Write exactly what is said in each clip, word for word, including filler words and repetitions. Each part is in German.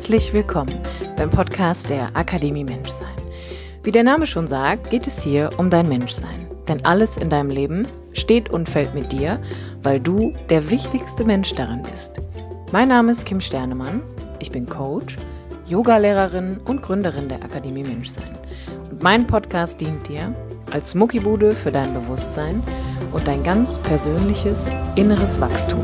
Herzlich willkommen beim Podcast der Akademie Menschsein. Wie der Name schon sagt, geht es hier um dein Menschsein. Denn alles in deinem Leben steht und fällt mit dir, weil du der wichtigste Mensch darin bist. Mein Name ist Kim Sternemann, ich bin Coach, Yogalehrerin und Gründerin der Akademie Menschsein. Und mein Podcast dient dir als Muckibude für dein Bewusstsein und dein ganz persönliches inneres Wachstum.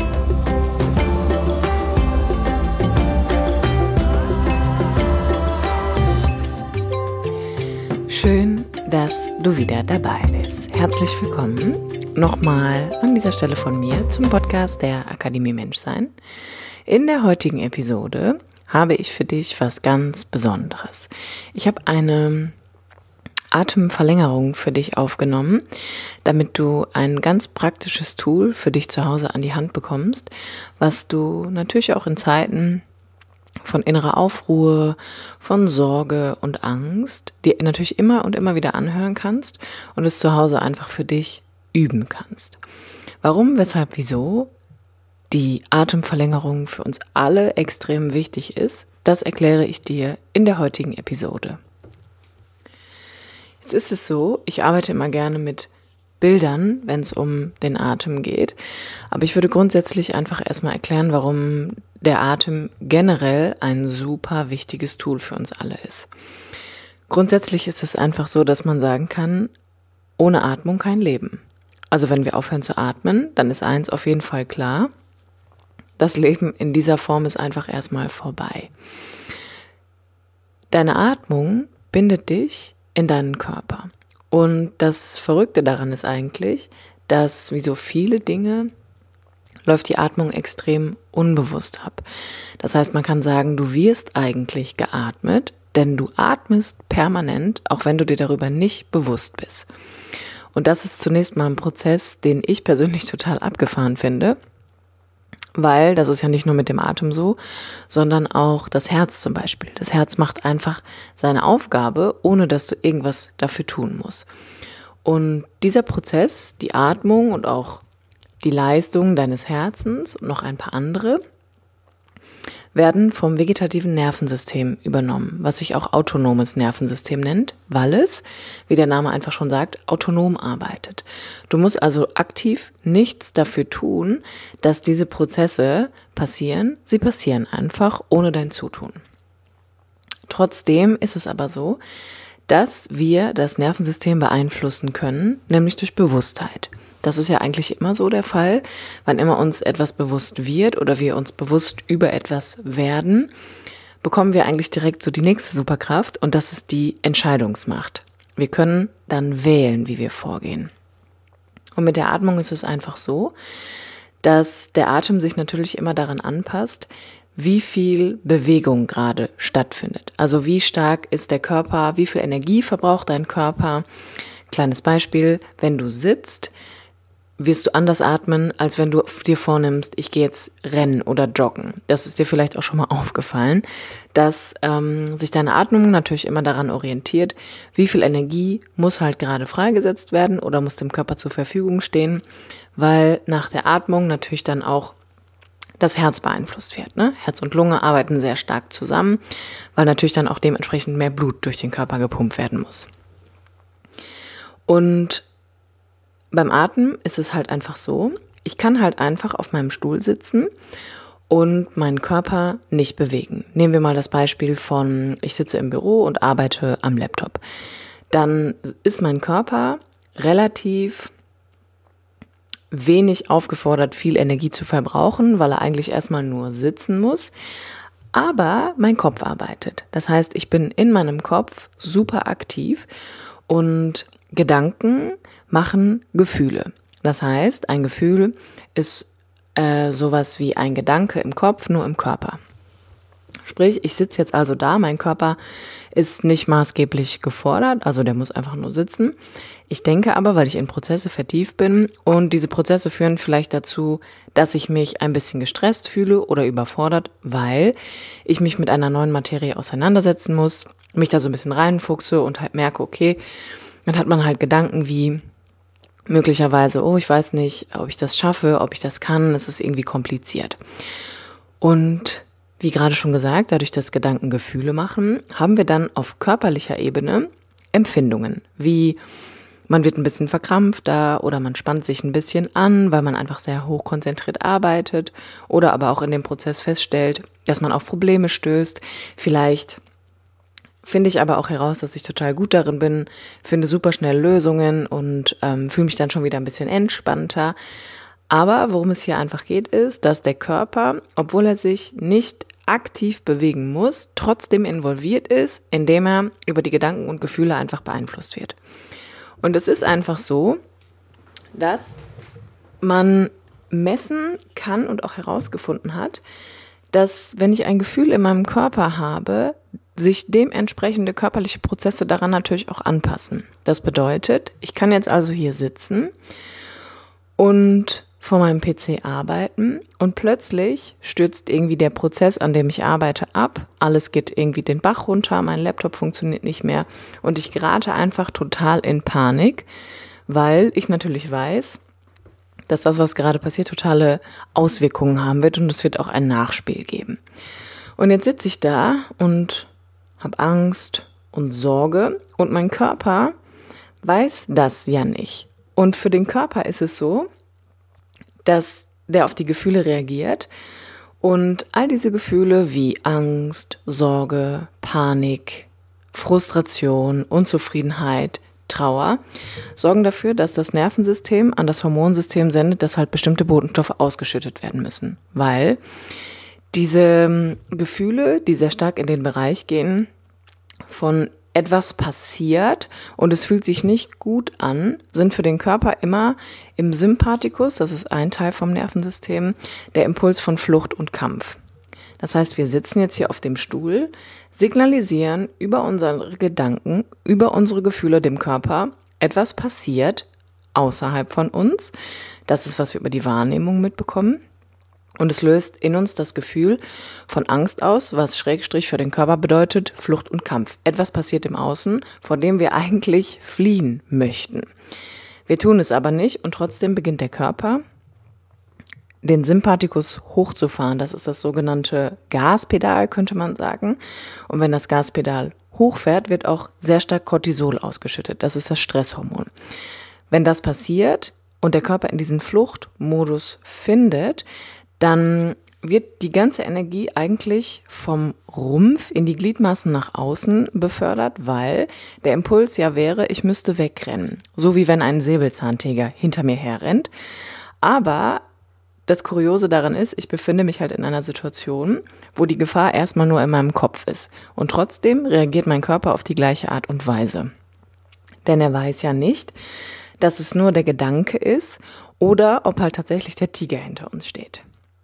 Schön, dass du wieder dabei bist. Herzlich willkommen nochmal an dieser Stelle von mir zum Podcast der Akademie Menschsein. In der heutigen Episode habe ich für dich was ganz Besonderes. Ich habe eine Atemverlängerung für dich aufgenommen, damit du ein ganz praktisches Tool für dich zu Hause an die Hand bekommst, was du natürlich auch in Zeiten von innerer Aufruhr, von Sorge und Angst dir natürlich immer und immer wieder anhören kannst und es zu Hause einfach für dich üben kannst. Warum, weshalb, wieso die Atemverlängerung für uns alle extrem wichtig ist, das erkläre ich dir in der heutigen Episode. Jetzt ist es so, ich arbeite immer gerne mit Bildern, wenn es um den Atem geht, aber ich würde grundsätzlich einfach erstmal erklären, warum der Atem generell ein super wichtiges Tool für uns alle ist. Grundsätzlich ist es einfach so, dass man sagen kann, ohne Atmung kein Leben. Also wenn wir aufhören zu atmen, dann ist eins auf jeden Fall klar, das Leben in dieser Form ist einfach erstmal vorbei. Deine Atmung bindet dich in deinen Körper. Und das Verrückte daran ist eigentlich, dass wie so viele Dinge läuft die Atmung extrem unbewusst ab. Das heißt, man kann sagen, du wirst eigentlich geatmet, denn du atmest permanent, auch wenn du dir darüber nicht bewusst bist. Und das ist zunächst mal ein Prozess, den ich persönlich total abgefahren finde, weil das ist ja nicht nur mit dem Atem so, sondern auch das Herz zum Beispiel. Das Herz macht einfach seine Aufgabe, ohne dass du irgendwas dafür tun musst. Und dieser Prozess, die Atmung und auch die Leistung deines Herzens und noch ein paar andere werden vom vegetativen Nervensystem übernommen, was sich auch autonomes Nervensystem nennt, weil es, wie der Name einfach schon sagt, autonom arbeitet. Du musst also aktiv nichts dafür tun, dass diese Prozesse passieren. Sie passieren einfach ohne dein Zutun. Trotzdem ist es aber so, dass wir das Nervensystem beeinflussen können, nämlich durch Bewusstheit. Das ist ja eigentlich immer so der Fall, wann immer uns etwas bewusst wird oder wir uns bewusst über etwas werden, bekommen wir eigentlich direkt so die nächste Superkraft und das ist die Entscheidungsmacht. Wir können dann wählen, wie wir vorgehen. Und mit der Atmung ist es einfach so, dass der Atem sich natürlich immer daran anpasst, wie viel Bewegung gerade stattfindet. Also wie stark ist der Körper, wie viel Energie verbraucht dein Körper. Kleines Beispiel, wenn du sitzt, wirst du anders atmen, als wenn du dir vornimmst, ich gehe jetzt rennen oder joggen. Das ist dir vielleicht auch schon mal aufgefallen, dass ähm, sich deine Atmung natürlich immer daran orientiert, wie viel Energie muss halt gerade freigesetzt werden oder muss dem Körper zur Verfügung stehen, weil nach der Atmung natürlich dann auch das Herz beeinflusst wird. Ne? Herz und Lunge arbeiten sehr stark zusammen, weil natürlich dann auch dementsprechend mehr Blut durch den Körper gepumpt werden muss. Und beim Atmen ist es halt einfach so, ich kann halt einfach auf meinem Stuhl sitzen und meinen Körper nicht bewegen. Nehmen wir mal das Beispiel von, ich sitze im Büro und arbeite am Laptop. Dann ist mein Körper relativ wenig aufgefordert, viel Energie zu verbrauchen, weil er eigentlich erstmal nur sitzen muss. Aber mein Kopf arbeitet. Das heißt, ich bin in meinem Kopf super aktiv und Gedanken machen Gefühle. Das heißt, ein Gefühl ist äh, sowas wie ein Gedanke im Kopf, nur im Körper. Sprich, ich sitze jetzt also da, mein Körper ist nicht maßgeblich gefordert, also der muss einfach nur sitzen. Ich denke aber, weil ich in Prozesse vertieft bin und diese Prozesse führen vielleicht dazu, dass ich mich ein bisschen gestresst fühle oder überfordert, weil ich mich mit einer neuen Materie auseinandersetzen muss, mich da so ein bisschen reinfuchse und halt merke, okay, dann hat man halt Gedanken wie möglicherweise, oh, ich weiß nicht, ob ich das schaffe, ob ich das kann, es ist irgendwie kompliziert. Und wie gerade schon gesagt, dadurch, dass Gedanken Gefühle machen, haben wir dann auf körperlicher Ebene Empfindungen, wie man wird ein bisschen verkrampfter oder man spannt sich ein bisschen an, weil man einfach sehr hochkonzentriert arbeitet oder aber auch in dem Prozess feststellt, dass man auf Probleme stößt. Vielleicht finde ich aber auch heraus, dass ich total gut darin bin, finde super schnell Lösungen und ähm, fühle mich dann schon wieder ein bisschen entspannter. Aber worum es hier einfach geht, ist, dass der Körper, obwohl er sich nicht aktiv bewegen muss, trotzdem involviert ist, indem er über die Gedanken und Gefühle einfach beeinflusst wird. Und es ist einfach so, dass man messen kann und auch herausgefunden hat, dass wenn ich ein Gefühl in meinem Körper habe, sich dementsprechende körperliche Prozesse daran natürlich auch anpassen. Das bedeutet, ich kann jetzt also hier sitzen und vor meinem P C arbeiten und plötzlich stürzt irgendwie der Prozess, an dem ich arbeite, ab. Alles geht irgendwie den Bach runter, mein Laptop funktioniert nicht mehr und ich gerate einfach total in Panik, weil ich natürlich weiß, dass das, was gerade passiert, totale Auswirkungen haben wird und es wird auch ein Nachspiel geben. Und jetzt sitze ich da und habe Angst und Sorge und mein Körper weiß das ja nicht. Und für den Körper ist es so, dass der auf die Gefühle reagiert und all diese Gefühle wie Angst, Sorge, Panik, Frustration, Unzufriedenheit, Trauer sorgen dafür, dass das Nervensystem an das Hormonsystem sendet, dass halt bestimmte Botenstoffe ausgeschüttet werden müssen, weil diese Gefühle, die sehr stark in den Bereich gehen, von etwas passiert und es fühlt sich nicht gut an, sind für den Körper immer im Sympathikus, das ist ein Teil vom Nervensystem, der Impuls von Flucht und Kampf. Das heißt, wir sitzen jetzt hier auf dem Stuhl, signalisieren über unsere Gedanken, über unsere Gefühle dem Körper, etwas passiert außerhalb von uns. Das ist, was wir über die Wahrnehmung mitbekommen. Und es löst in uns das Gefühl von Angst aus, was Schrägstrich für den Körper bedeutet, Flucht und Kampf. Etwas passiert im Außen, vor dem wir eigentlich fliehen möchten. Wir tun es aber nicht und trotzdem beginnt der Körper, den Sympathikus hochzufahren. Das ist das sogenannte Gaspedal, könnte man sagen. Und wenn das Gaspedal hochfährt, wird auch sehr stark Cortisol ausgeschüttet. Das ist das Stresshormon. Wenn das passiert und der Körper in diesen Fluchtmodus findet, dann wird die ganze Energie eigentlich vom Rumpf in die Gliedmaßen nach außen befördert, weil der Impuls ja wäre, ich müsste wegrennen. So wie wenn ein Säbelzahntiger hinter mir herrennt. Aber das Kuriose daran ist, ich befinde mich halt in einer Situation, wo die Gefahr erstmal nur in meinem Kopf ist. Und trotzdem reagiert mein Körper auf die gleiche Art und Weise. Denn er weiß ja nicht, dass es nur der Gedanke ist oder ob halt tatsächlich der Tiger hinter uns steht.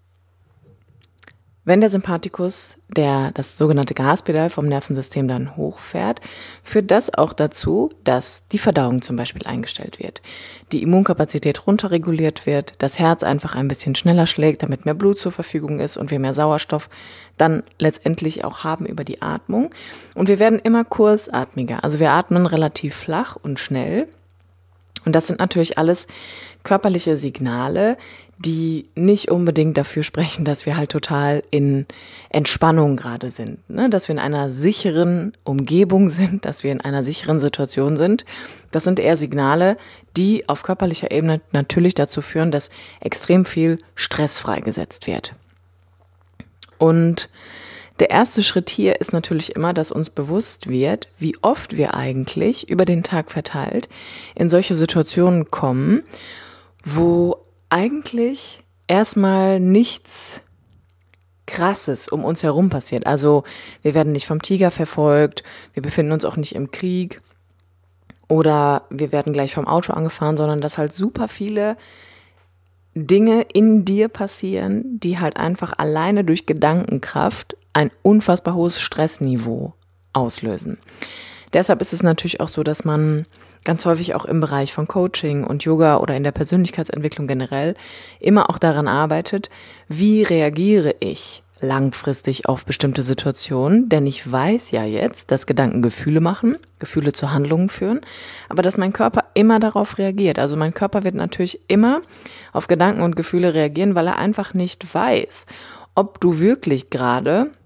Wenn der Sympathikus, der das sogenannte Gaspedal vom Nervensystem dann hochfährt, führt das auch dazu, dass die Verdauung zum Beispiel eingestellt wird, die Immunkapazität runterreguliert wird, das Herz einfach ein bisschen schneller schlägt, damit mehr Blut zur Verfügung ist und wir mehr Sauerstoff dann letztendlich auch haben über die Atmung. Und wir werden immer kurzatmiger, also wir atmen relativ flach und schnell. Und das sind natürlich alles körperliche Signale, die nicht unbedingt dafür sprechen, dass wir halt total in Entspannung gerade sind, ne? Dass wir in einer sicheren Umgebung sind, dass wir in einer sicheren Situation sind. Das sind eher Signale, die auf körperlicher Ebene natürlich dazu führen, dass extrem viel Stress freigesetzt wird. Und der erste Schritt hier ist natürlich immer, dass uns bewusst wird, wie oft wir eigentlich über den Tag verteilt in solche Situationen kommen, wo eigentlich erstmal nichts Krasses um uns herum passiert. Also wir werden nicht vom Tiger verfolgt, wir befinden uns auch nicht im Krieg oder wir werden gleich vom Auto angefahren, sondern dass halt super viele Dinge in dir passieren, die halt einfach alleine durch Gedankenkraft ein unfassbar hohes Stressniveau auslösen. Deshalb ist es natürlich auch so, dass man ganz häufig auch im Bereich von Coaching und Yoga oder in der Persönlichkeitsentwicklung generell immer auch daran arbeitet, wie reagiere ich langfristig auf bestimmte Situationen, denn ich weiß ja jetzt, dass Gedanken Gefühle machen, Gefühle zu Handlungen führen, aber dass mein Körper immer darauf reagiert. Also mein Körper wird natürlich immer auf Gedanken und Gefühle reagieren, weil er einfach nicht weiß, ob du wirklich gerade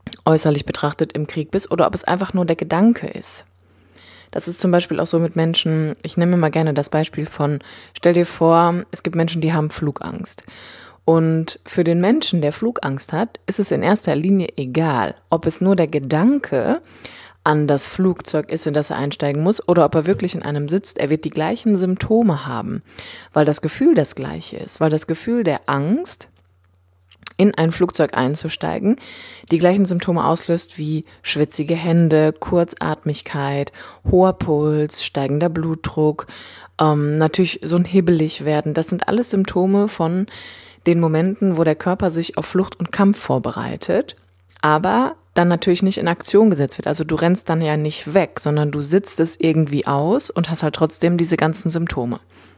äußerlich betrachtet im Krieg bist oder ob es einfach nur der Gedanke ist. Das ist zum Beispiel auch so mit Menschen, ich nehme mal gerne das Beispiel von, stell dir vor, es gibt Menschen, die haben Flugangst. Und für den Menschen, der Flugangst hat, ist es in erster Linie egal, ob es nur der Gedanke an das Flugzeug ist, in das er einsteigen muss, oder ob er wirklich in einem sitzt. Er wird die gleichen Symptome haben, weil das Gefühl das gleiche ist, weil das Gefühl der Angst, in ein Flugzeug einzusteigen, die gleichen Symptome auslöst wie schwitzige Hände, Kurzatmigkeit, hoher Puls, steigender Blutdruck, ähm, natürlich so ein hibbelig werden. Das sind alles Symptome von den Momenten, wo der Körper sich auf Flucht und Kampf vorbereitet, aber dann natürlich nicht in Aktion gesetzt wird. Also du rennst dann ja nicht weg, sondern du sitzt es irgendwie aus und hast halt trotzdem diese ganzen Symptome.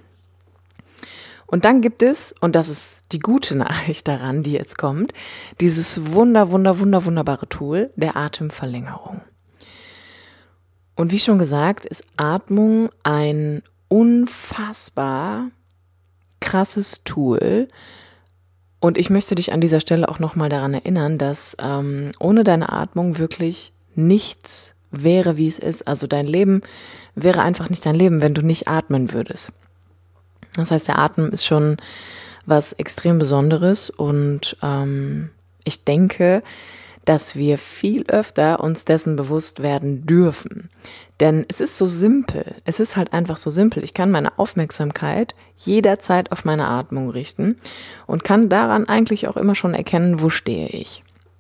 Und dann gibt es, und das ist die gute Nachricht daran, die jetzt kommt, dieses wunder, wunder, wunder, wunderbare Tool der Atemverlängerung. Und wie schon gesagt, ist Atmung ein unfassbar krasses Tool. Und ich möchte dich an dieser Stelle auch nochmal daran erinnern, dass ähm, ohne deine Atmung wirklich nichts wäre, wie es ist. Also dein Leben wäre einfach nicht dein Leben, wenn du nicht atmen würdest. Das heißt, der Atem ist schon was extrem Besonderes und ähm, ich denke, dass wir viel öfter uns dessen bewusst werden dürfen. Denn es ist so simpel, es ist halt einfach so simpel. Ich kann meine Aufmerksamkeit jederzeit auf meine Atmung richten und kann daran eigentlich auch immer schon erkennen, wo stehe ich.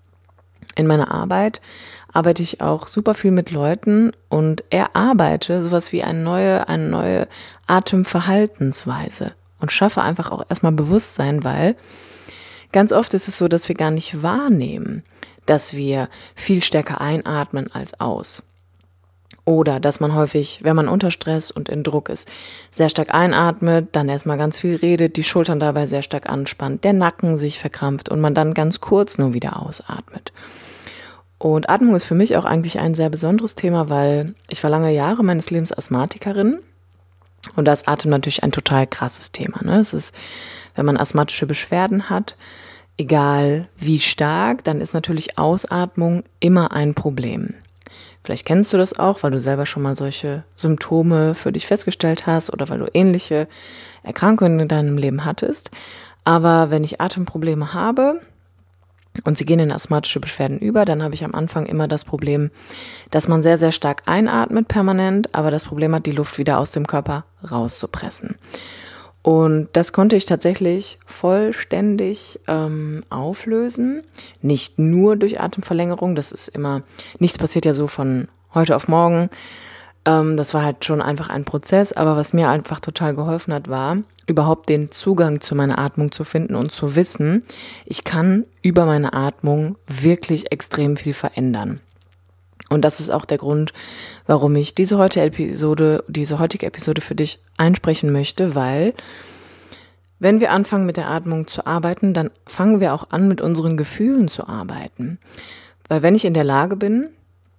In meiner Arbeit arbeite ich auch super viel mit Leuten und erarbeite sowas wie eine neue, eine neue Atemverhaltensweise und schaffe einfach auch erstmal Bewusstsein, weil ganz oft ist es so, dass wir gar nicht wahrnehmen, dass wir viel stärker einatmen als aus. Oder dass man häufig, wenn man unter Stress und in Druck ist, sehr stark einatmet, dann erstmal ganz viel redet, die Schultern dabei sehr stark anspannt, der Nacken sich verkrampft und man dann ganz kurz nur wieder ausatmet. Und Atmung ist für mich auch eigentlich ein sehr besonderes Thema, weil ich war lange Jahre meines Lebens Asthmatikerin und da ist Atem natürlich ein total krasses Thema. Ne? Es ist, wenn man asthmatische Beschwerden hat, egal wie stark, dann ist natürlich Ausatmung immer ein Problem. Vielleicht kennst du das auch, weil du selber schon mal solche Symptome für dich festgestellt hast oder weil du ähnliche Erkrankungen in deinem Leben hattest. Aber wenn ich Atemprobleme habe und sie gehen in asthmatische Beschwerden über, dann habe ich am Anfang immer das Problem, dass man sehr, sehr stark einatmet permanent, aber das Problem hat, die Luft wieder aus dem Körper rauszupressen. Und das konnte ich tatsächlich vollständig ähm, auflösen. Nicht nur durch Atemverlängerung, das ist immer, nichts passiert ja so von heute auf morgen. Ähm, das war halt schon einfach ein Prozess, aber was mir einfach total geholfen hat, war, überhaupt den Zugang zu meiner Atmung zu finden und zu wissen, ich kann über meine Atmung wirklich extrem viel verändern. Und das ist auch der Grund, warum ich diese heutige Episode, diese heutige Episode für dich einsprechen möchte, weil wenn wir anfangen mit der Atmung zu arbeiten, dann fangen wir auch an, mit unseren Gefühlen zu arbeiten. Weil wenn ich in der Lage bin,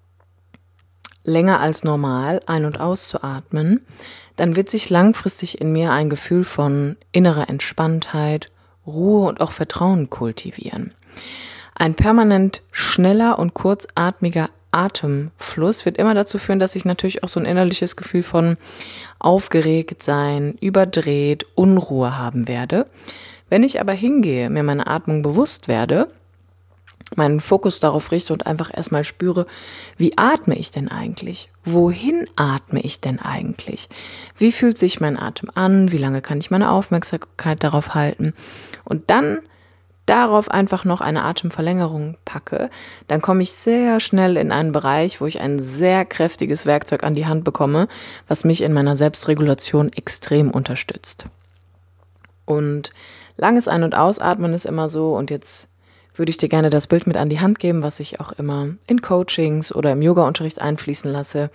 länger als normal ein- und auszuatmen, dann wird sich langfristig in mir ein Gefühl von innerer Entspanntheit, Ruhe und auch Vertrauen kultivieren. Ein permanent schneller und kurzatmiger Atemfluss wird immer dazu führen, dass ich natürlich auch so ein innerliches Gefühl von aufgeregt sein, überdreht, Unruhe haben werde. Wenn ich aber hingehe, mir meine Atmung bewusst werde, meinen Fokus darauf richte und einfach erstmal spüre, wie atme ich denn eigentlich? Wohin atme ich denn eigentlich? Wie fühlt sich mein Atem an? Wie lange kann ich meine Aufmerksamkeit darauf halten? Und dann darauf einfach noch eine Atemverlängerung packe, dann komme ich sehr schnell in einen Bereich, wo ich ein sehr kräftiges Werkzeug an die Hand bekomme, was mich in meiner Selbstregulation extrem unterstützt. Und langes Ein- und Ausatmen ist immer so, und jetzt würde ich dir gerne das Bild mit an die Hand geben, was ich auch immer in Coachings oder im Yoga-Unterricht einfließen lasse.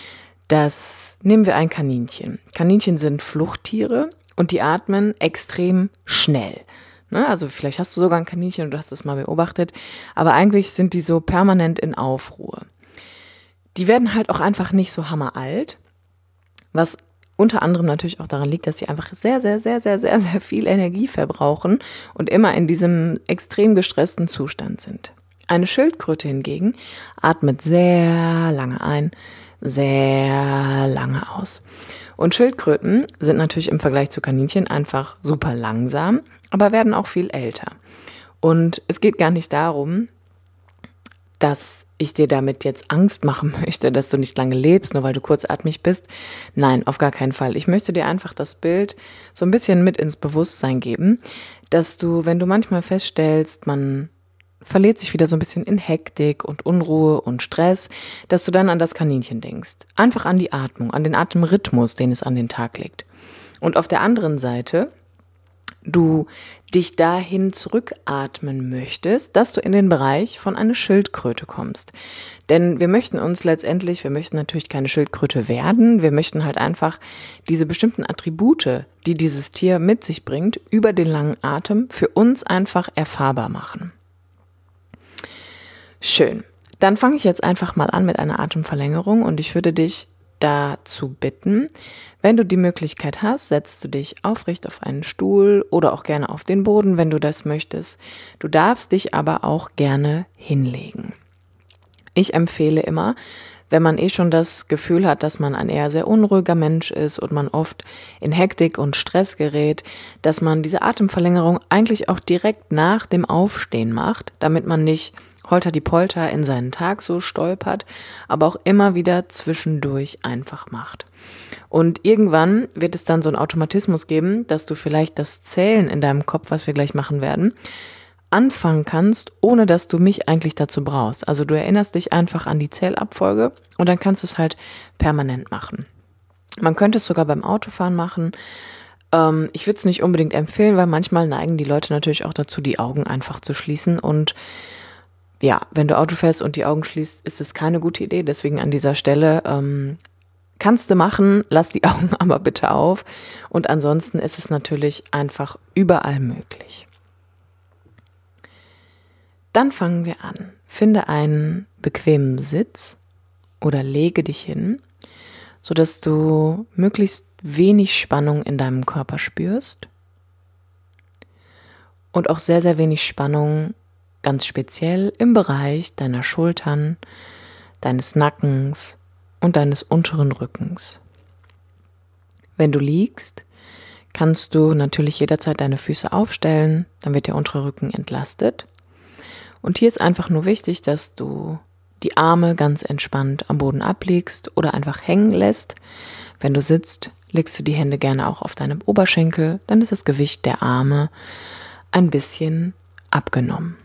Das nehmen wir ein Kaninchen. Kaninchen sind Fluchttiere und die atmen extrem schnell. Ne? Also vielleicht hast du sogar ein Kaninchen und du hast es mal beobachtet, aber eigentlich sind die so permanent in Aufruhr. Die werden halt auch einfach nicht so hammeralt, was unter anderem natürlich auch daran liegt, dass sie einfach sehr, sehr, sehr, sehr, sehr, sehr viel Energie verbrauchen und immer in diesem extrem gestressten Zustand sind. Eine Schildkröte hingegen atmet sehr lange ein, sehr lange aus. Und Schildkröten sind natürlich im Vergleich zu Kaninchen einfach super langsam, aber werden auch viel älter. Und es geht gar nicht darum, dass ich dir damit jetzt Angst machen möchte, dass du nicht lange lebst, nur weil du kurzatmig bist. Nein, auf gar keinen Fall. Ich möchte dir einfach das Bild so ein bisschen mit ins Bewusstsein geben, dass du, wenn du manchmal feststellst, man verliert sich wieder so ein bisschen in Hektik und Unruhe und Stress, dass du dann an das Kaninchen denkst. Einfach an die Atmung, an den Atemrhythmus, den es an den Tag legt. Und auf der anderen Seite du dich dahin zurückatmen möchtest, dass du in den Bereich von einer Schildkröte kommst. Denn wir möchten uns letztendlich, wir möchten natürlich keine Schildkröte werden, wir möchten halt einfach diese bestimmten Attribute, die dieses Tier mit sich bringt, über den langen Atem für uns einfach erfahrbar machen. Schön. Dann fange ich jetzt einfach mal an mit einer Atemverlängerung und ich würde dich dazu bitten, wenn du die Möglichkeit hast, setzt du dich aufrecht auf einen Stuhl oder auch gerne auf den Boden, wenn du das möchtest. Du darfst dich aber auch gerne hinlegen. Ich empfehle immer, wenn man eh schon das Gefühl hat, dass man ein eher sehr unruhiger Mensch ist und man oft in Hektik und Stress gerät, dass man diese Atemverlängerung eigentlich auch direkt nach dem Aufstehen macht, damit man nicht holter die Polter in seinen Tag so stolpert, aber auch immer wieder zwischendurch einfach macht. Und irgendwann wird es dann so einen Automatismus geben, dass du vielleicht das Zählen in deinem Kopf, was wir gleich machen werden, anfangen kannst, ohne dass du mich eigentlich dazu brauchst. Also du erinnerst dich einfach an die Zählabfolge und dann kannst du es halt permanent machen. Man könnte es sogar beim Autofahren machen. Ähm, ich würde es nicht unbedingt empfehlen, weil manchmal neigen die Leute natürlich auch dazu, die Augen einfach zu schließen und ja, wenn du Auto fährst und die Augen schließt, ist es keine gute Idee. Deswegen an dieser Stelle ähm, kannst du machen, lass die Augen aber bitte auf. Und ansonsten ist es natürlich einfach überall möglich. Dann fangen wir an. Finde einen bequemen Sitz oder lege dich hin, sodass du möglichst wenig Spannung in deinem Körper spürst und auch sehr, sehr wenig Spannung ganz speziell im Bereich deiner Schultern, deines Nackens und deines unteren Rückens. Wenn du liegst, kannst du natürlich jederzeit deine Füße aufstellen, dann wird der untere Rücken entlastet. Und hier ist einfach nur wichtig, dass du die Arme ganz entspannt am Boden ablegst oder einfach hängen lässt. Wenn du sitzt, legst du die Hände gerne auch auf deinem Oberschenkel, dann ist das Gewicht der Arme ein bisschen abgenommen.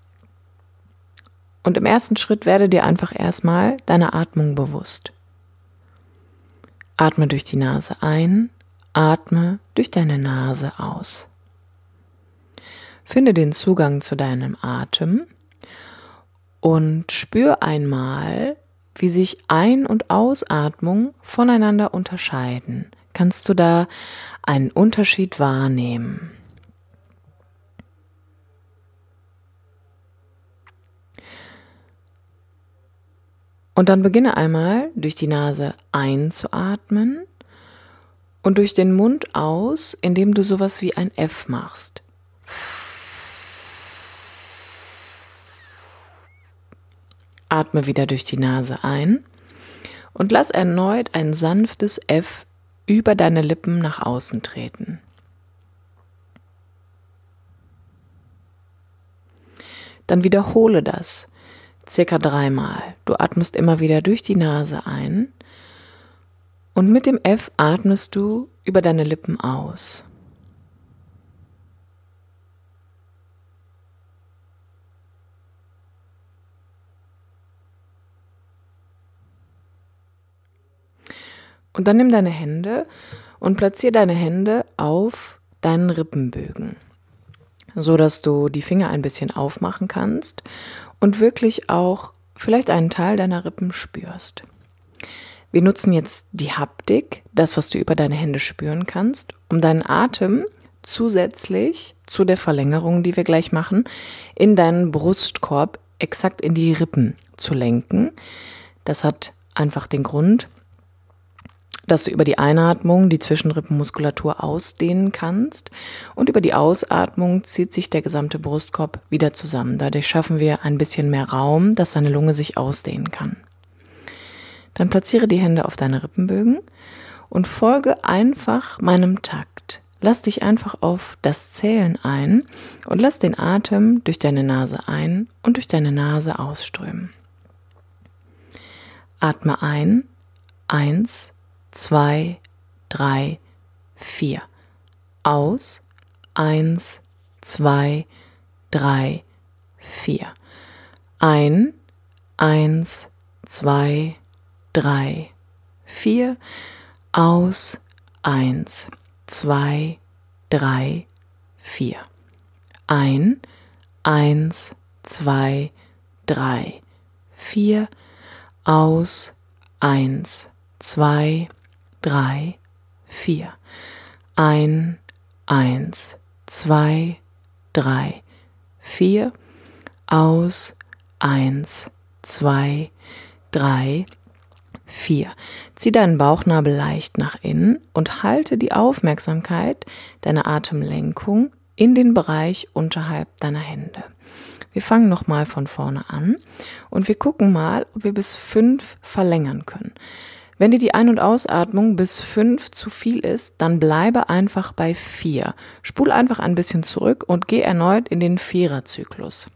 Und im ersten Schritt werde dir einfach erstmal deiner Atmung bewusst. Atme durch die Nase ein, atme durch deine Nase aus. Finde den Zugang zu deinem Atem und spür einmal, wie sich Ein- und Ausatmung voneinander unterscheiden. Kannst du da einen Unterschied wahrnehmen? Und dann beginne einmal durch die Nase einzuatmen und durch den Mund aus, indem du sowas wie ein F machst. Atme wieder durch die Nase ein und lass erneut ein sanftes F über deine Lippen nach außen treten. Dann wiederhole das circa dreimal. Du atmest immer wieder durch die Nase ein und mit dem F atmest du über deine Lippen aus. Und dann nimm deine Hände und platziere deine Hände auf deinen Rippenbögen, so dass du die Finger ein bisschen aufmachen kannst und wirklich auch vielleicht einen Teil deiner Rippen spürst. Wir nutzen jetzt die Haptik, das, was du über deine Hände spüren kannst, um deinen Atem zusätzlich zu der Verlängerung, die wir gleich machen, in deinen Brustkorb exakt in die Rippen zu lenken. Das hat einfach den Grund, dass du über die Einatmung die Zwischenrippenmuskulatur ausdehnen kannst und über die Ausatmung zieht sich der gesamte Brustkorb wieder zusammen. Dadurch schaffen wir ein bisschen mehr Raum, dass deine Lunge sich ausdehnen kann. Dann platziere die Hände auf deine Rippenbögen und folge einfach meinem Takt. Lass dich einfach auf das Zählen ein und lass den Atem durch deine Nase ein und durch deine Nase ausströmen. Atme ein, eins, zwei, drei, vier. Aus, eins, zwei, drei, vier. Ein, eins, zwei, drei, vier. Aus, eins, zwei, drei, vier. Ein, eins, zwei, drei, vier. Aus, eins, zwei, drei, vier. Ein, eins, zwei, drei, vier. Aus, eins, zwei, drei, vier. Zieh deinen Bauchnabel leicht nach innen und halte die Aufmerksamkeit deiner Atemlenkung in den Bereich unterhalb deiner Hände. Wir fangen nochmal von vorne an und wir gucken mal, ob wir bis fünf verlängern können. Wenn dir die Ein- und Ausatmung bis fünf zu viel ist, dann bleibe einfach bei vier. Spul einfach ein bisschen zurück und geh erneut in den Viererzyklus.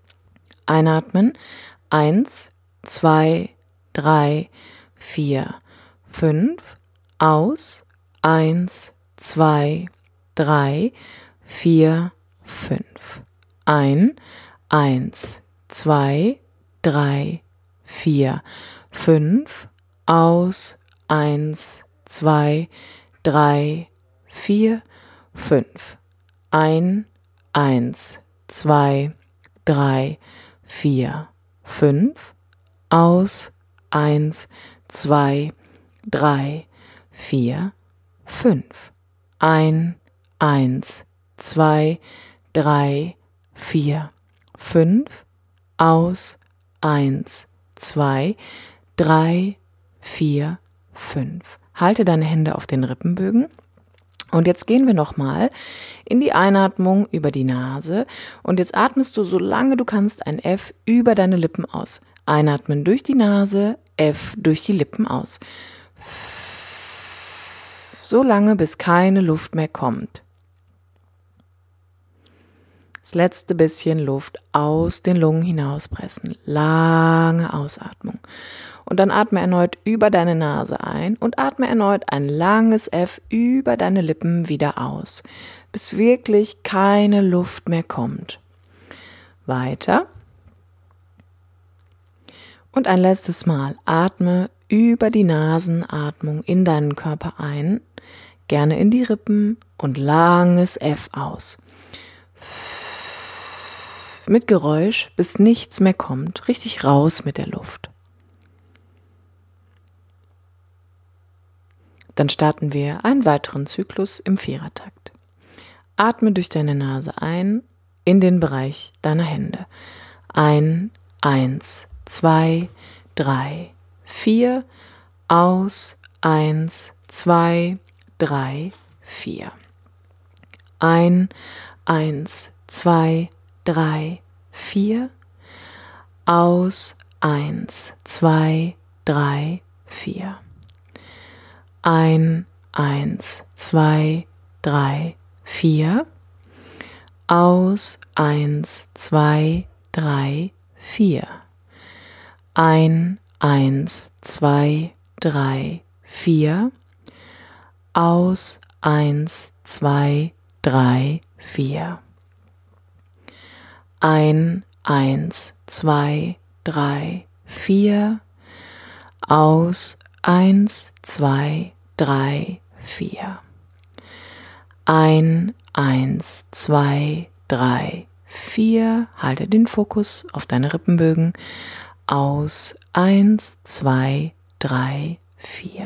Einatmen, eins, zwei, drei, vier, fünf. Aus, eins, zwei, drei, vier, fünf. Ein, eins, zwei, drei, vier, fünf. Aus, eins, zwei, drei, vier, fünf. Ein, eins, zwei, drei, vier, fünf. Aus, eins, zwei, drei, vier, fünf. Ein, eins, zwei, drei, vier, fünf. Aus, eins, zwei, drei, vier, fünf. Halte deine Hände auf den Rippenbögen. Und jetzt gehen wir nochmal in die Einatmung über die Nase. Und jetzt atmest du, solange du kannst, ein F über deine Lippen aus. Einatmen durch die Nase, F durch die Lippen aus. So lange, bis keine Luft mehr kommt. Das letzte bisschen Luft aus den Lungen hinauspressen. Lange Ausatmung. Und dann atme erneut über deine Nase ein und atme erneut ein langes F über deine Lippen wieder aus, bis wirklich keine Luft mehr kommt. Weiter. Und ein letztes Mal atme über die Nasenatmung in deinen Körper ein, gerne in die Rippen und langes F aus. Mit Geräusch, bis nichts mehr kommt, richtig raus mit der Luft. Dann starten wir einen weiteren Zyklus im Vierertakt. Atme durch deine Nase ein in den Bereich deiner Hände. Ein, eins, zwei, drei, vier. Aus, eins, zwei, drei, vier. Ein, eins, zwei, drei, vier. Aus, eins, zwei, drei, vier. Ein, eins, zwei, drei, vier. Aus, eins, zwei, drei, vier. Ein, eins, zwei, drei, vier. Aus, eins, zwei, drei, vier. Ein, eins, zwei, drei, vier. Aus, eins, zwei, drei, vier. Ein, eins, zwei, drei, vier. Halte den Fokus auf deine Rippenbögen. Aus, eins, zwei, drei, vier.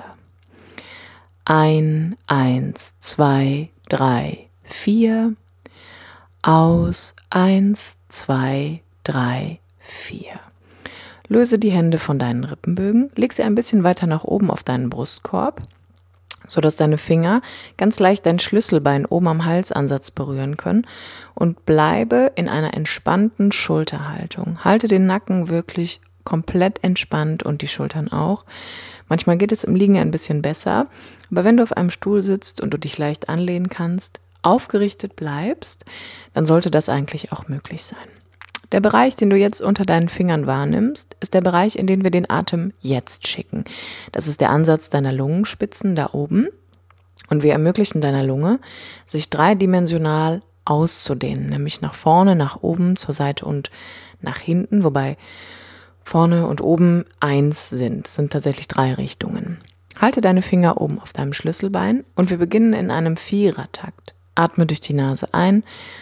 Ein, eins, zwei, drei, vier. Aus, eins, zwei, drei, vier. Löse die Hände von deinen Rippenbögen, leg sie ein bisschen weiter nach oben auf deinen Brustkorb sodass deine Finger ganz leicht dein Schlüsselbein oben am Halsansatz berühren können und bleibe in einer entspannten Schulterhaltung. Halte den Nacken wirklich komplett entspannt und die Schultern auch. Manchmal geht es im Liegen ein bisschen besser, aber wenn du auf einem Stuhl sitzt und du dich leicht anlehnen kannst, aufgerichtet bleibst, dann sollte das eigentlich auch möglich sein. Der Bereich, den du jetzt unter deinen Fingern wahrnimmst, ist der Bereich, in den wir den Atem jetzt schicken. Das ist der Ansatz deiner Lungenspitzen da oben und wir ermöglichen deiner Lunge, sich dreidimensional auszudehnen, nämlich nach vorne, nach oben, zur Seite und nach hinten, wobei vorne und oben eins sind, es sind tatsächlich drei Richtungen. Halte deine Finger oben auf deinem Schlüsselbein und wir beginnen in einem Vierertakt. Atme durch die Nase ein,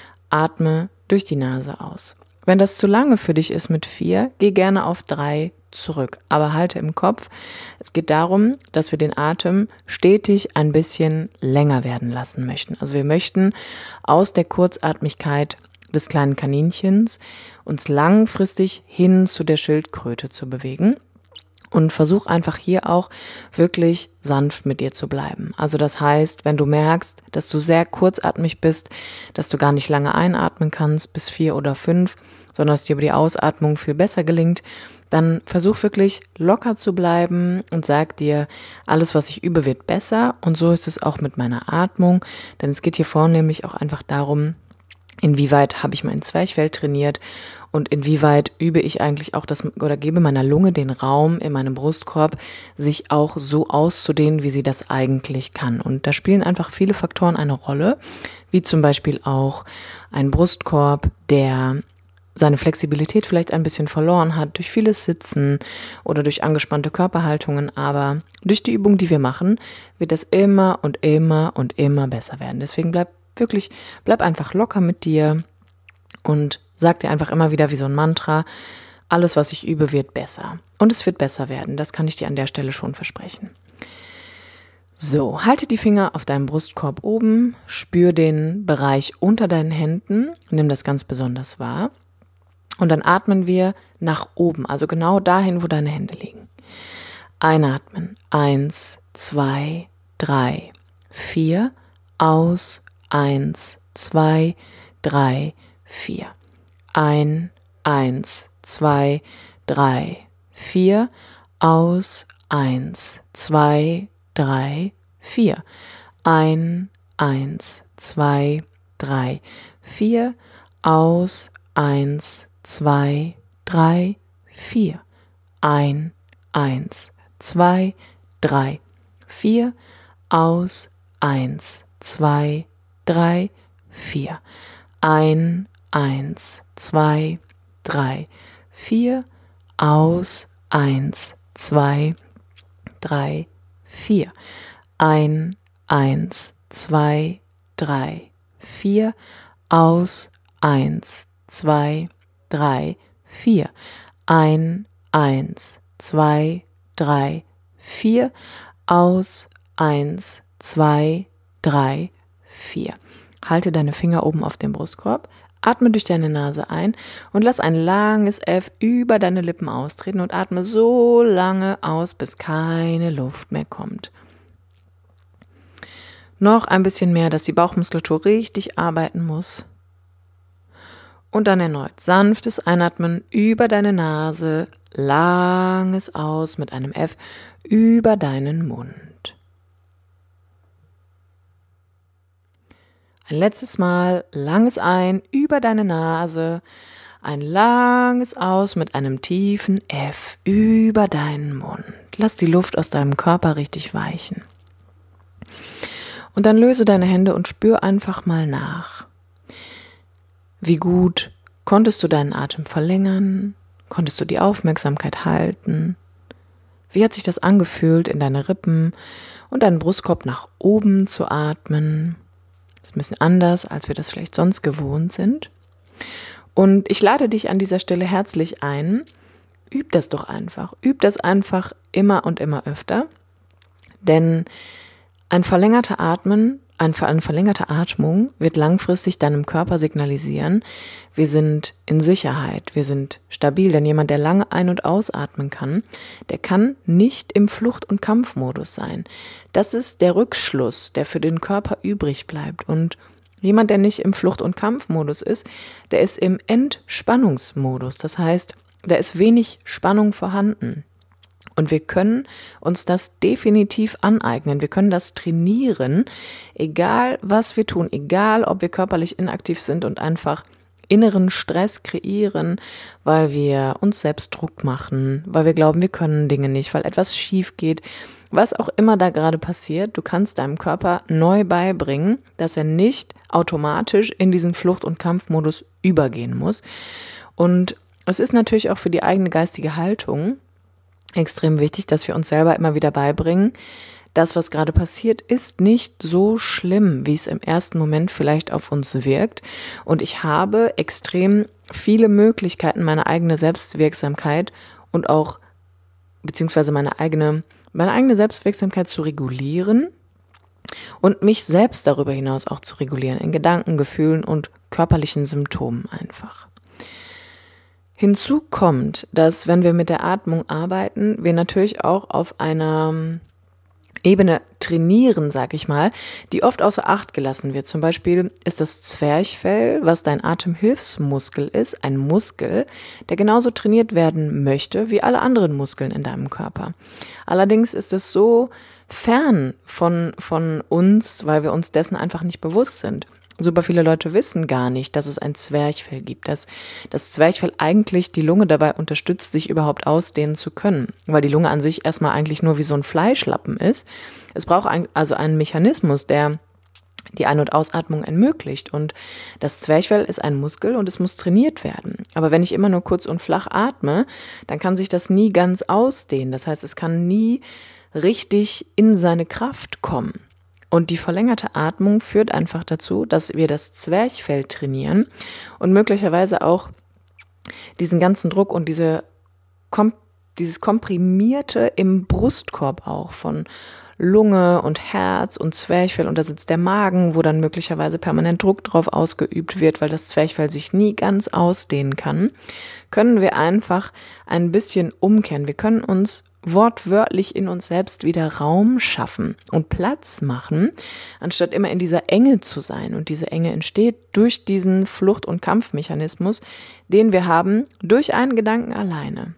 atme durch die Nase aus. Wenn das zu lange für dich ist mit vier, geh gerne auf drei zurück. Aber halte im Kopf, es geht darum, dass wir den Atem stetig ein bisschen länger werden lassen möchten. Also wir möchten aus der Kurzatmigkeit des kleinen Kaninchens uns langfristig hin zu der Schildkröte zu bewegen. Und versuch einfach hier auch wirklich sanft mit dir zu bleiben. Also das heißt, wenn du merkst, dass du sehr kurzatmig bist, dass du gar nicht lange einatmen kannst, bis vier oder fünf, sondern dass dir über die Ausatmung viel besser gelingt, dann versuch wirklich locker zu bleiben und sag dir, alles, was ich übe, wird besser. Und so ist es auch mit meiner Atmung, denn es geht hier vornehmlich auch einfach darum, inwieweit habe ich mein Zwerchfell trainiert und inwieweit übe ich eigentlich auch das oder gebe meiner Lunge den Raum in meinem Brustkorb, sich auch so auszudehnen, wie sie das eigentlich kann. Und da spielen einfach viele Faktoren eine Rolle, wie zum Beispiel auch ein Brustkorb, der seine Flexibilität vielleicht ein bisschen verloren hat durch vieles Sitzen oder durch angespannte Körperhaltungen, aber durch die Übung, die wir machen, wird das immer und immer und immer besser werden. Deswegen bleib wirklich, bleib einfach locker mit dir und sag dir einfach immer wieder wie so ein Mantra, alles, was ich übe, wird besser. Und es wird besser werden, das kann ich dir an der Stelle schon versprechen. So, halte die Finger auf deinem Brustkorb oben, spür den Bereich unter deinen Händen, nimm das ganz besonders wahr. Und dann atmen wir nach oben, also genau dahin, wo deine Hände liegen. Einatmen, eins, zwei, drei, vier, aus, eins, zwei, drei, vier. Ein, eins, zwei, drei, vier, aus, eins, zwei, drei, vier. Ein, eins, zwei, drei, vier, aus, eins, zwei, drei, vier. Ein, eins, zwei, drei, vier, aus, eins, zwei, drei, vier. Ein, eins, zwei, drei, vier, aus, eins, zwei, drei, vier. Ein, eins, zwei, drei, vier, aus, eins, zwei, drei, vier. Ein, eins, zwei, drei, vier, aus, eins, zwei, drei, vier. Halte deine Finger oben auf dem Brustkorb, atme durch deine Nase ein und lass ein langes F über deine Lippen austreten und atme so lange aus, bis keine Luft mehr kommt. Noch ein bisschen mehr, dass die Bauchmuskulatur richtig arbeiten muss. Und dann erneut sanftes Einatmen über deine Nase, langes Aus mit einem F über deinen Mund. Ein letztes Mal langes Ein über deine Nase, ein langes Aus mit einem tiefen F über deinen Mund. Lass die Luft aus deinem Körper richtig weichen. Und dann löse deine Hände und spür einfach mal nach. Wie gut konntest du deinen Atem verlängern? Konntest du die Aufmerksamkeit halten? Wie hat sich das angefühlt, in deine Rippen und deinen Brustkorb nach oben zu atmen? Das ist ein bisschen anders, als wir das vielleicht sonst gewohnt sind. Und ich lade dich an dieser Stelle herzlich ein, üb das doch einfach. Üb das einfach immer und immer öfter. Denn ein verlängerter Atmen, eine verlängerte Atmung wird langfristig deinem Körper signalisieren, wir sind in Sicherheit, wir sind stabil. Denn jemand, der lange ein- und ausatmen kann, der kann nicht im Flucht- und Kampfmodus sein. Das ist der Rückschluss, der für den Körper übrig bleibt. Und jemand, der nicht im Flucht- und Kampfmodus ist, der ist im Entspannungsmodus. Das heißt, da ist wenig Spannung vorhanden. Und wir können uns das definitiv aneignen. Wir können das trainieren, egal was wir tun, egal ob wir körperlich inaktiv sind und einfach inneren Stress kreieren, weil wir uns selbst Druck machen, weil wir glauben, wir können Dinge nicht, weil etwas schief geht. Was auch immer da gerade passiert, du kannst deinem Körper neu beibringen, dass er nicht automatisch in diesen Flucht- und Kampfmodus übergehen muss. Und es ist natürlich auch für die eigene geistige Haltung extrem wichtig, dass wir uns selber immer wieder beibringen, das, was gerade passiert, ist nicht so schlimm, wie es im ersten Moment vielleicht auf uns wirkt. Und ich habe extrem viele Möglichkeiten, meine eigene Selbstwirksamkeit und auch, beziehungsweise meine eigene, meine eigene Selbstwirksamkeit zu regulieren und mich selbst darüber hinaus auch zu regulieren, in Gedanken, Gefühlen und körperlichen Symptomen einfach. Hinzu kommt, dass wenn wir mit der Atmung arbeiten, wir natürlich auch auf einer Ebene trainieren, sag ich mal, die oft außer Acht gelassen wird. Zum Beispiel ist das Zwerchfell, was dein Atemhilfsmuskel ist, ein Muskel, der genauso trainiert werden möchte wie alle anderen Muskeln in deinem Körper. Allerdings ist es so fern von, von uns, weil wir uns dessen einfach nicht bewusst sind. Super viele Leute wissen gar nicht, dass es ein Zwerchfell gibt, dass das Zwerchfell eigentlich die Lunge dabei unterstützt, sich überhaupt ausdehnen zu können, weil die Lunge an sich erstmal eigentlich nur wie so ein Fleischlappen ist. Es braucht ein, also einen Mechanismus, der die Ein- und Ausatmung ermöglicht, und das Zwerchfell ist ein Muskel und es muss trainiert werden. Aber wenn ich immer nur kurz und flach atme, dann kann sich das nie ganz ausdehnen. Das heißt, es kann nie richtig in seine Kraft kommen. Und die verlängerte Atmung führt einfach dazu, dass wir das Zwerchfell trainieren und möglicherweise auch diesen ganzen Druck und diese kom- dieses Komprimierte im Brustkorb auch von Lunge und Herz und Zwerchfell, und da sitzt der Magen, wo dann möglicherweise permanent Druck drauf ausgeübt wird, weil das Zwerchfell sich nie ganz ausdehnen kann, können wir einfach ein bisschen umkehren. Wir können uns wortwörtlich in uns selbst wieder Raum schaffen und Platz machen, anstatt immer in dieser Enge zu sein. Und diese Enge entsteht durch diesen Flucht- und Kampfmechanismus, den wir haben, durch einen Gedanken alleine.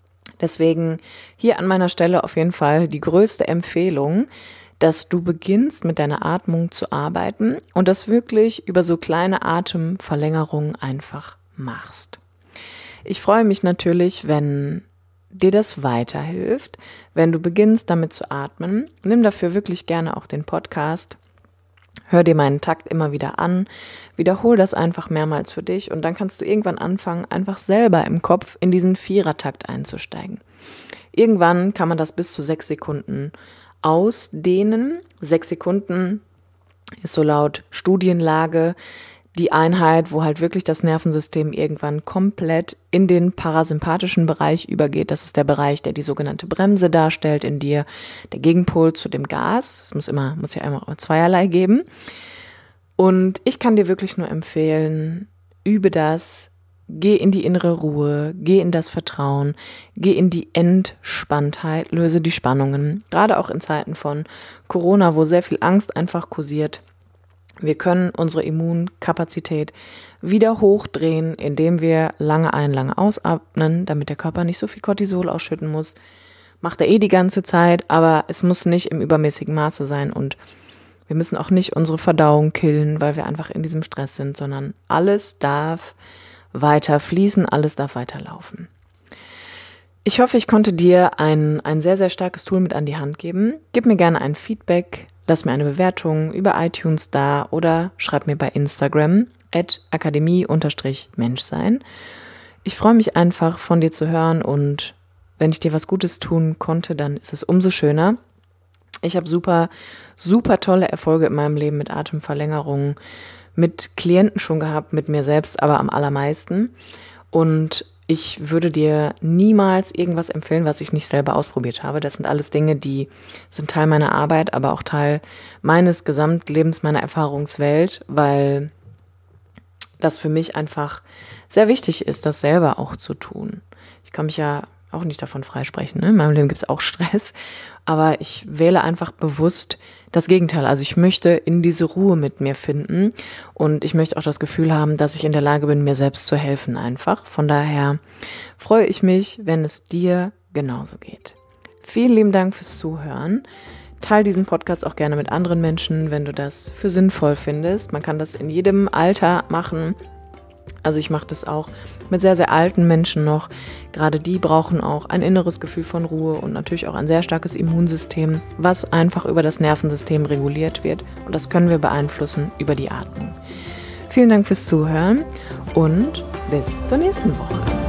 Deswegen hier an meiner Stelle auf jeden Fall die größte Empfehlung, dass du beginnst, mit deiner Atmung zu arbeiten und das wirklich über so kleine Atemverlängerungen einfach machst. Ich freue mich natürlich, wenn dir das weiterhilft, wenn du beginnst, damit zu atmen. Nimm dafür wirklich gerne auch den Podcast. Hör dir meinen Takt immer wieder an, wiederhol das einfach mehrmals für dich und dann kannst du irgendwann anfangen, einfach selber im Kopf in diesen Vierertakt einzusteigen. Irgendwann kann man das bis zu sechs Sekunden ausdehnen. Sechs Sekunden ist so laut Studienlage die Einheit, wo halt wirklich das Nervensystem irgendwann komplett in den parasympathischen Bereich übergeht. Das ist der Bereich, der die sogenannte Bremse darstellt in dir, der Gegenpol zu dem Gas. Es muss immer, muss ja immer zweierlei geben. Und ich kann dir wirklich nur empfehlen, übe das, geh in die innere Ruhe, geh in das Vertrauen, geh in die Entspanntheit, löse die Spannungen. Gerade auch in Zeiten von Corona, wo sehr viel Angst einfach kursiert. Wir können unsere Immunkapazität wieder hochdrehen, indem wir lange ein-, lange ausatmen, damit der Körper nicht so viel Cortisol ausschütten muss. Macht er eh die ganze Zeit, aber es muss nicht im übermäßigen Maße sein und wir müssen auch nicht unsere Verdauung killen, weil wir einfach in diesem Stress sind, sondern alles darf weiter fließen, alles darf weiterlaufen. Ich hoffe, ich konnte dir ein, ein sehr, sehr starkes Tool mit an die Hand geben. Gib mir gerne ein Feedback. Lass mir eine Bewertung über iTunes da oder schreib mir bei Instagram at akademie-menschsein. Ich freue mich einfach, von dir zu hören, und wenn ich dir was Gutes tun konnte, dann ist es umso schöner. Ich habe super, super tolle Erfolge in meinem Leben mit Atemverlängerungen, mit Klienten schon gehabt, mit mir selbst aber am allermeisten. Und ich würde dir niemals irgendwas empfehlen, was ich nicht selber ausprobiert habe. Das sind alles Dinge, die sind Teil meiner Arbeit, aber auch Teil meines Gesamtlebens, meiner Erfahrungswelt, weil das für mich einfach sehr wichtig ist, das selber auch zu tun. Ich kann mich ja auch nicht davon freisprechen, ne? In meinem Leben gibt es auch Stress, aber ich wähle einfach bewusst das Gegenteil. Also ich möchte in diese Ruhe mit mir finden und ich möchte auch das Gefühl haben, dass ich in der Lage bin, mir selbst zu helfen einfach. Von daher freue ich mich, wenn es dir genauso geht. Vielen lieben Dank fürs Zuhören. Teil diesen Podcast auch gerne mit anderen Menschen, wenn du das für sinnvoll findest. Man kann das in jedem Alter machen. Also ich mache das auch mit sehr, sehr alten Menschen noch. Gerade die brauchen auch ein inneres Gefühl von Ruhe und natürlich auch ein sehr starkes Immunsystem, was einfach über das Nervensystem reguliert wird. Und das können wir beeinflussen über die Atmung. Vielen Dank fürs Zuhören und bis zur nächsten Woche.